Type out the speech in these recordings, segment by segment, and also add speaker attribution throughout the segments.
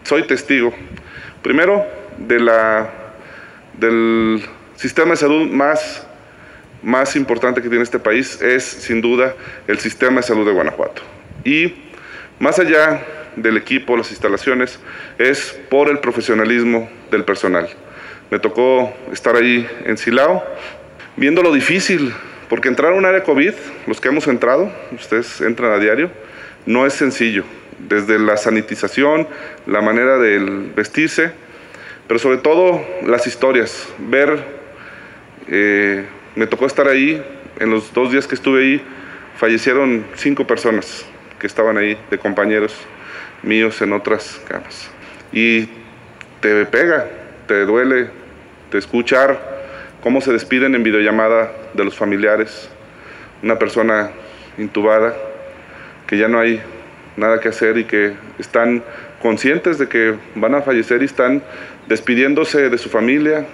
Speaker 1: soy testigo, primero, del sistema de salud más importante que tiene este país, es sin duda el sistema de salud de Guanajuato. Y más allá del equipo, las instalaciones, es por el profesionalismo del personal. Me tocó estar ahí en Silao, viendo lo difícil, porque entrar a un área COVID, los que hemos entrado, ustedes entran a diario, no es sencillo. Desde la sanitización, la manera de vestirse, pero sobre todo las historias. Me tocó estar ahí, en los 2 días que estuve ahí, fallecieron 5 personas que estaban ahí, de compañeros míos en otras camas. Y te pega, te duele, te escuchar cómo se despiden en videollamada de los familiares, una persona intubada, que ya no hay nada que hacer y que están conscientes de que van a fallecer y están despidiéndose de su familia,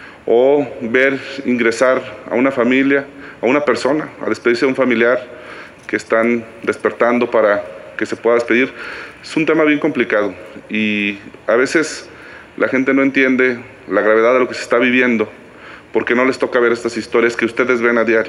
Speaker 1: o ver ingresar a una familia, a una persona, a despedirse de un familiar que están despertando para que se pueda despedir. Es un tema bien complicado y a veces la gente no entiende la gravedad de lo que se está viviendo porque no les toca ver estas historias que ustedes ven a diario.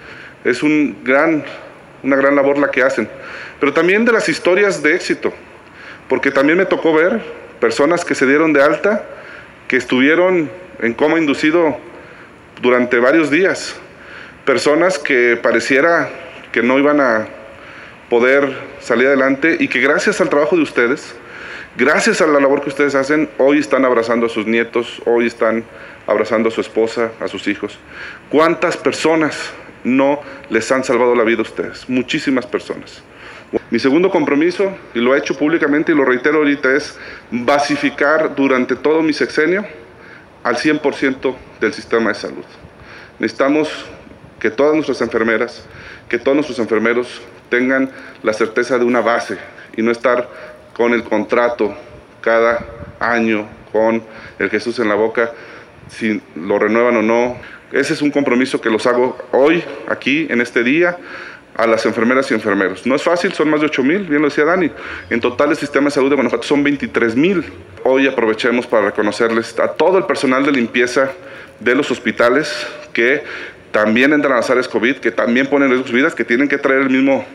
Speaker 1: Es una gran labor la que hacen, pero también de las historias de éxito, porque también me tocó ver personas que se dieron de alta, que estuvieron en coma inducido durante varios días, personas que pareciera que no iban a poder salir adelante y que gracias al trabajo de ustedes, gracias a la labor que ustedes hacen, hoy están abrazando a sus nietos, hoy están abrazando a su esposa, a sus hijos. ¿Cuántas personas no les han salvado la vida a ustedes? Muchísimas personas. Mi segundo compromiso, y lo he hecho públicamente y lo reitero ahorita, es basificar durante todo mi sexenio al 100% del sistema de salud. Necesitamos que todas nuestras enfermeras, que todos nuestros enfermeros tengan la certeza de una base y no estar con el contrato cada año con el Jesús en la boca, si lo renuevan o no. Ese es un compromiso que los hago hoy, aquí, en este día, a las enfermeras y enfermeros. No es fácil, son más de 8,000, bien lo decía Dani. En total el sistema de salud de Guanajuato son 23,000. Hoy aprovechemos para reconocerles a todo el personal de limpieza de los hospitales que también entran a las áreas COVID, que también ponen en riesgo sus vidas, que tienen que traer el mismo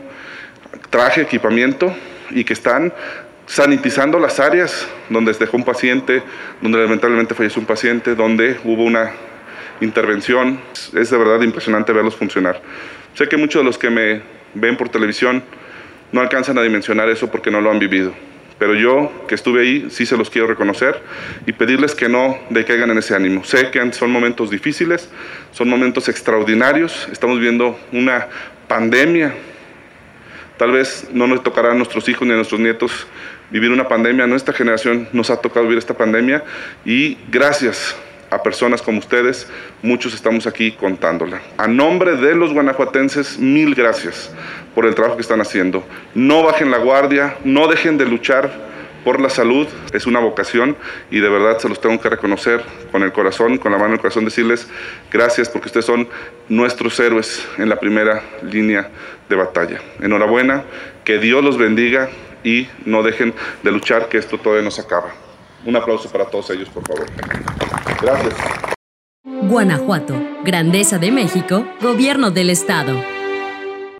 Speaker 1: traje, equipamiento y que están sanitizando las áreas donde se dejó un paciente, donde lamentablemente falleció un paciente, donde hubo una intervención. Es de verdad impresionante verlos funcionar. Sé que muchos de los que me ven por televisión no alcanzan a dimensionar eso porque no lo han vivido. Pero yo, que estuve ahí, sí se los quiero reconocer y pedirles que no decaigan en ese ánimo. Sé que son momentos difíciles, son momentos extraordinarios. Estamos viendo una pandemia. Tal vez no nos tocará a nuestros hijos ni a nuestros nietos vivir una pandemia. A nuestra generación nos ha tocado vivir esta pandemia y gracias a personas como ustedes, muchos estamos aquí contándola. A nombre de los guanajuatenses, 1000 gracias por el trabajo que están haciendo. No bajen la guardia, no dejen de luchar por la salud. Es una vocación y de verdad se los tengo que reconocer con el corazón, con la mano en el corazón, decirles gracias porque ustedes son nuestros héroes en la primera línea de batalla. Enhorabuena, que Dios los bendiga y no dejen de luchar, que esto todavía no se acaba. Un aplauso para todos ellos, por favor. Gracias.
Speaker 2: Guanajuato, Grandeza de México, Gobierno del Estado.